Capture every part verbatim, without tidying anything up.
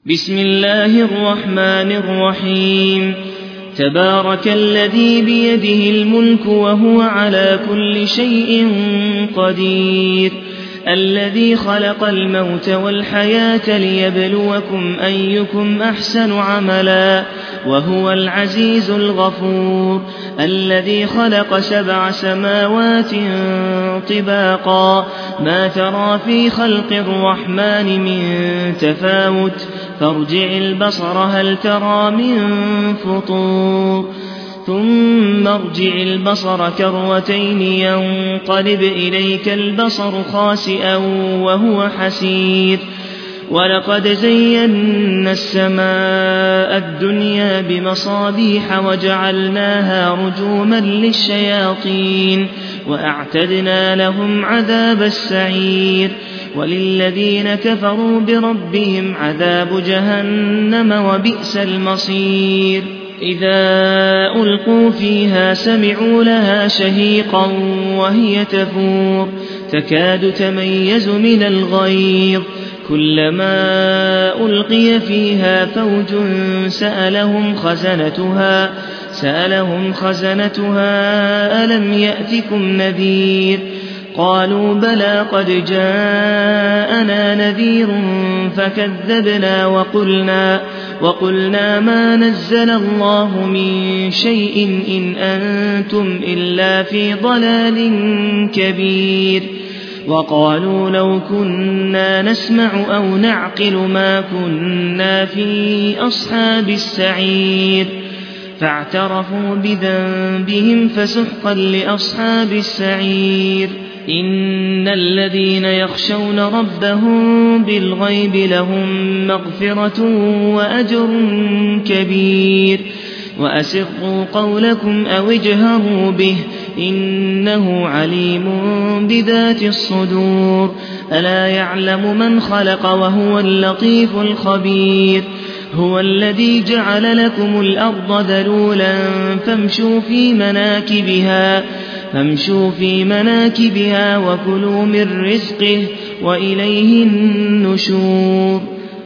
بسم الله الرحمن الرحيم تبارك الذي بيده الملك وهو على كل شيء قدير الذي خلق الموت والحياة ليبلوكم أيكم أحسن عملا وهو العزيز الغفور الذي خلق سبع سماوات طباقا ما ترى في خلق الرحمن من تفاوت فارجع البصر هل ترى من فطور ثم ارجع البصر كرتين ينقلب إليك البصر خاسئا وهو حسير ولقد زينا السماء الدنيا بمصابيح وجعلناها رجوما للشياطين وأعتدنا لهم عذاب السعير وللذين كفروا بربهم عذاب جهنم وبئس المصير إذا ألقوا فيها سمعوا لها شهيقا وهي تفور تكاد تميز من الغيظ كلما ألقي فيها فوج سألهم خزنتها سألهم خزنتها ألم يأتكم نذير قالوا بلى قد جاءنا نذير فكذبنا وقلنا, وقلنا ما نزل الله من شيء إن أنتم إلا في ضلال كبير وقالوا لو كنا نسمع أو نعقل ما كنا في أصحاب السعير فاعترفوا بذنبهم فسحقا لأصحاب السعير إن الذين يخشون ربهم بالغيب لهم مغفرة وأجر كبير وأسروا قولكم أو اجهروا به إنه عليم بذات الصدور ألا يعلم من خلق وهو اللطيف الخبير هو الذي جعل لكم الأرض ذلولا فامشوا في مناكبها فامشوا في مناكبها وكلوا من رزقه وإليه النشور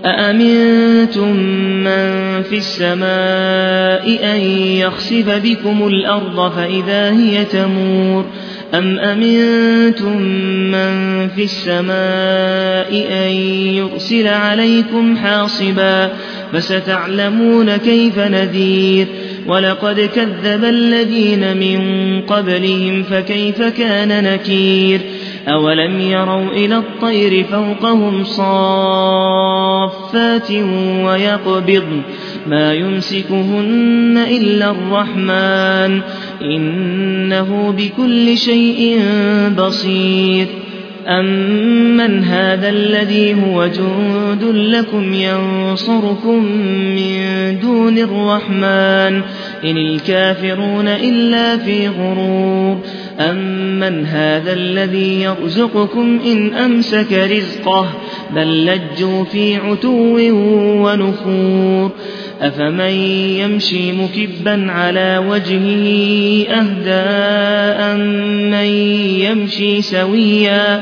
أأمنتم من في السماء أن يخسف بكم الأرض فإذا هي تمور أم أمنتم من في السماء أن يرسل عليكم حاصبا فستعلمون كيف نذير ولقد كذب الذين من قبلهم فكيف كان نكير أولم يروا إلى الطير فوقهم صافات ويقبضن ما يمسكهن إلا الرحمن إنه بكل شيء بصير أمن هذا الذي هو جند لكم ينصركم من دون الرحمن إن الكافرون إلا في غرور أمن هذا الذي يرزقكم إن أمسك رزقه بل لجوا في عتو ونفور أفمن يمشي مكبا على وجهه أهدى أمن يمشي سويا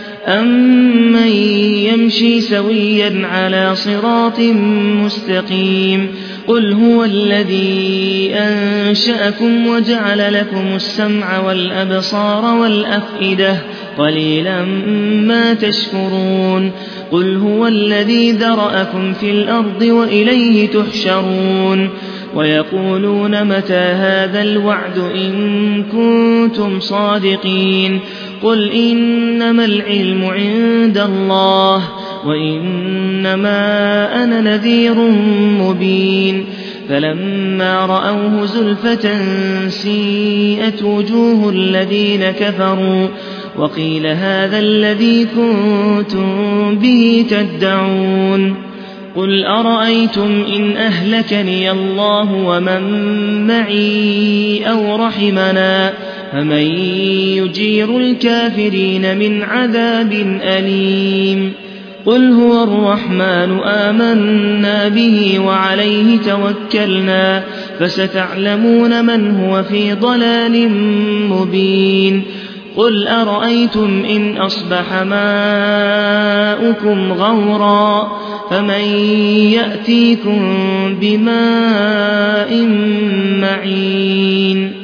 أمن يمشي سويا على صراط مستقيم قل هو الذي أنشأكم وجعل لكم السمع والأبصار والأفئدة قليلا ما تشكرون قل هو الذي ذرأكم في الأرض وإليه تحشرون ويقولون متى هذا الوعد إن كنتم صادقين قل إنما العلم عند الله وإنما أنا نذير مبين فلما رأوه زلفة سيئت وجوه الذين كفروا وقيل هذا الذي كنتم به تدعون قل أرأيتم إن أهلكني الله ومن معي أو رحمنا فمن يجير الكافرين من عذاب أليم قل هو الرحمن آمنا به وعليه توكلنا فستعلمون من هو في ضلال مبين قل أرأيتم إن أصبح ماؤكم غورا فمن يأتيكم بماء معين